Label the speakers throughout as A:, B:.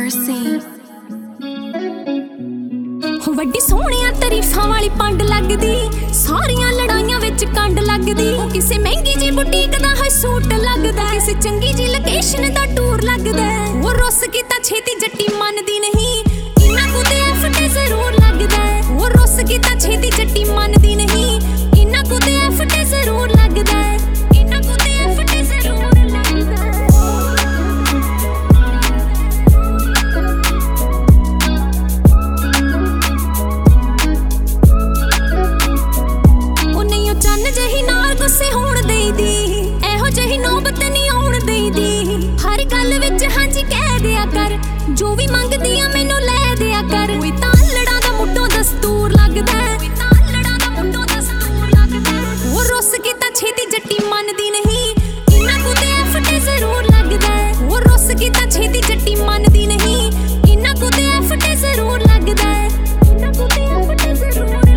A: mercy.
B: ਵੱਡੀ ਸੋਹਣਿਆ ਤਾਰੀਫਾਂ ਵਾਲੀ ਪੰਡ ਲੱਗਦੀ, ਸਾਰੀਆਂ ਲੜਾਈਆਂ ਵਿੱਚ ਕੰਡ ਲੱਗਦੀ। ਉਹ ਕਿਸੇ ਮਹਿੰਗੀ ਜੀ ਬੁਟੀਕ ਦਾ ਹੈ ਸੂਟ ਲੱਗਦਾ, ਕਿਸੇ ਚੰਗੀ ਜੀ ਲੋਕੇਸ਼ਨ ਦਾ ਟੂਰ ਲੱਗਦਾ। ਉਹ ਰੁੱਸ ਕੇ ਤਾਂ ਛੇਤੀ ਜੱਟੀ ਮੰਨਦੀ ਨਹੀਂ, ਇਹਨਾਂ ਕੋ ਤੇ ਐਫਟ ਜ਼ਰੂਰ ਲੱਗਦਾ। ਉਹ ਰੁੱਸ ਕੇ ਤਾਂ ਛੇਤੀ ਜੱਟੀ ਮੰਨਦੀ ਨਹੀਂ, ਇਹਨਾਂ ਕੋ ਤੇ ਐਫਟ ਜ਼ਰੂਰ ਲੱਗਦਾ। ਇਹਨਾਂ ਕੋ ਤੇ ਐਫਟ ਜ਼ਰੂਰ ਲੱਗਦਾ। ਜਹੀ ਨਾਲ ਗੁੱਸੇ ਹੋਣ ਦੇਈਦੀ, ਇਹੋ ਜਿਹੀ ਨੌਬਤ ਨਹੀਂ ਆਉਣ ਦੇਈਦੀ। ਹਰ ਗੱਲ ਵਿੱਚ ਹਾਂਜੀ ਕਹਿ ਦਿਆ ਕਰ, ਜੋ ਵੀ ਮੰਗਦੀ ਆ ਮੈਨੂੰ ਲੈ ਦਿਆ ਕਰ। ਕੋਈ ਤਾਂ ਲੜਾਂ ਦਾ ਮੁੱਢੋਂ ਦਸਤੂਰ ਲੱਗਦਾ, ਕੋਈ ਤਾਂ ਲੜਾਂ ਦਾ ਮੁੱਢੋਂ ਦਸਤੂਰ ਲੱਗਦਾ। ਉਹ ਰੁੱਸ ਕੇ ਤਾਂ ਛੇਤੀ ਜੱਟੀ ਮੰਨਦੀ ਨਹੀਂ, ਇਹਨਾਂ ਕੋ ਤੇ ਐਫਟ ਜ਼ਰੂਰ ਲੱਗਦਾ। ਉਹ ਰੁੱਸ ਕੇ ਤਾਂ ਛੇਤੀ ਜੱਟੀ ਮੰਨਦੀ ਨਹੀਂ, ਇਹਨਾਂ ਕੋ ਤੇ ਐਫਟ ਜ਼ਰੂਰ ਲੱਗਦਾ। ਇਹਨਾਂ ਕੋ ਤੇ ਐਫਟ ਜ਼ਰੂਰ ਲੱਗਦਾ।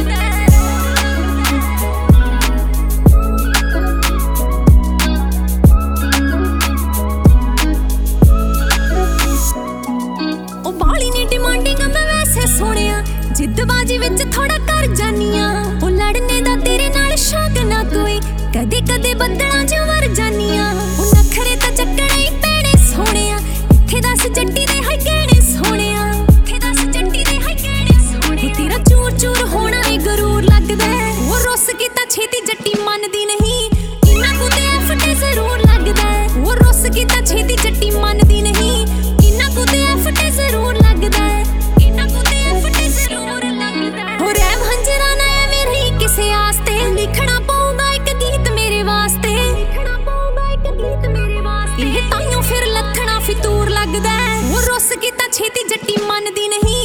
B: ਜਿੱਦਬਾਜੀ ਵਿੱਚ ਥੋੜਾ ਕਰ ਜਾਨੀਆਂ, ਉਹ ਲੜਨੇ ਦਾ ਤੇਰੇ ਨਾਲ ਸ਼ੌਕ ਨਾ ਕੋਈ, ਕਦੇ ਕਦੇ ਬੱਦਲਾਂ 'ਚ ਵਰ ਜਾਨੀਆਂ। ਉਹ ਨਖਰੇ ਤਾਂ ਚੱਕਣੇ ਹੀ ਪੈਣੇ ਸੋਹਣਿਆ, ਇੱਥੇ ਦੱਸ ਜੱਟੀ ਦੇ ਹੈ ਗਹਿਣੇ ਸੋਹਣਿਆ। ਇੱਥੇ ਦੱਸ ਜੱਟੀ ਦੇ ਹੈ ਗਹਿਣੇ ਸੋਹਣਿਆ। ਤੇਰਾ ਚੂਰ ਚੂਰ ਹੋਣਾ ਏ ਗਰੂਰ ਲੱਗਦਾ। ਉਹ ਰੁੱਸ ਕੇ ਤਾਂ ਛੇਤੀ ਜੱਟੀ ਮੰਨਦੀ ਨਹੀਂ, ਇਹਨਾਂ ਕੋ ਤੇ ਐਫਟ ਜ਼ਰੂਰ ਲੱਗਦਾ। ਉਹ ਰੁੱਸ ਕੇ ਤਾਂ ਛੇਤੀ ਜੱਟੀ ਮੰਨਦੀ ਨਹੀਂ, ਇਹਨਾਂ ਕੋ ਤੇ ਐਫਟ ਜ਼ਰੂਰ ਲੱਗਦਾ। ਇਹਨਾਂ ਕੋ ਤੇ ਐਫਟ ਜ਼ਰੂਰ ਲੱਗਦਾ। ਹੋ ਰਹਿਮ ਹੰਜਰਾ ਨਾ ਐ ਮੇਰੀ ਕਿਸੇ ਆਸਤੇ, ਲਿਖਣਾ ਪਊਗਾ ਇੱਕ ਗੀਤ ਮੇਰੇ ਵਾਸਤੇ। ਲਿਖਣਾ ਪਊਗਾ ਇੱਕ ਗੀਤ ਮੇਰੇ ਵਾਸਤੇ। ਇਹ ਤਾਈਓ ਫਿਰ ਲੱਖਣਾ ਫਿਤੂਰ ਲੱਗਦਾ। ਉਹ ਰੁੱਸ ਕੇ ਤਾਂ ਛੇਤੀ ਜੱਟੀ ਮੰਨਦੀ ਨਹੀਂ,